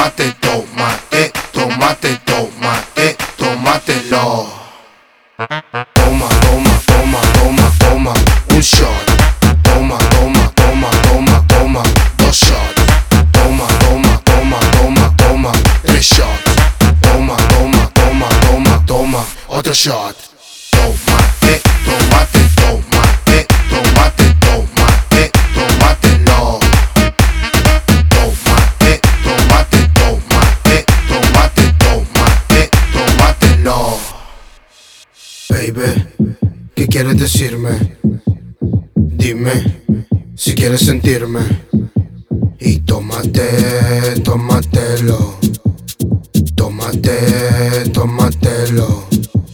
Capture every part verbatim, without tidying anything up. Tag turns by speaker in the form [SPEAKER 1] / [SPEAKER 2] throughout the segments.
[SPEAKER 1] tomate, tomate, tomate, tomate, tómatelo. Toma, toma, toma, toma, toma, un shot. Toma, toma, toma, toma, toma, dos shots. Toma, toma, toma, toma, toma, tres shots. Toma, toma, toma, toma, toma, otro shot. Tomate, tomate, tomate, tomate, tomate, tómatelo. Tomate, tomate, tomate, tomate, tomate, tómatelo. Baby, ¿qué quieres decirme? Dime si quieres sentirme. Y tómate, tómatelo. Tómate, tómatelo.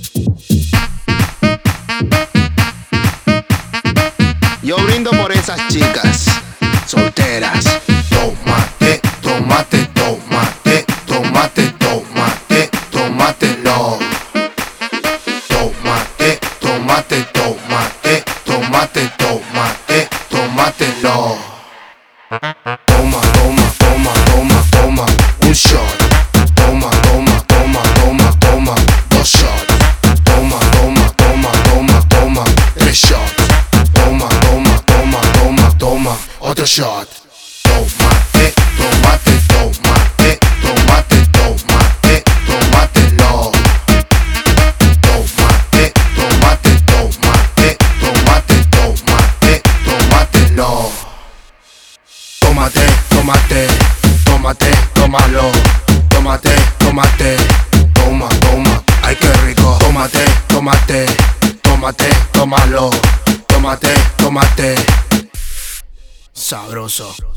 [SPEAKER 2] Yo brindo por esas chicas solteras.
[SPEAKER 1] Tomate, tomate, tomate, tomate, tomate, tómatelo. Tomate, tomate, tomate, tomate, tomate, tómatelo. Toma, toma, toma, toma, toma, un shot. Toma, toma, toma, toma, toma, dos shots. Toma, toma, toma, toma, toma, tres shots. Toma, toma, toma, toma, toma, otro shot. Tomate, tomate, tomate, tomate, tomate, tómatelo. Tomate, tomate, tomate, tomate, tomate, tómatelo. Tómate, tómate, tómate, tómalo. Tómate, tómate, toma, toma, ay qué rico. Tómate, tómate, tómate, tómalo. Tómate, tómate, sabroso.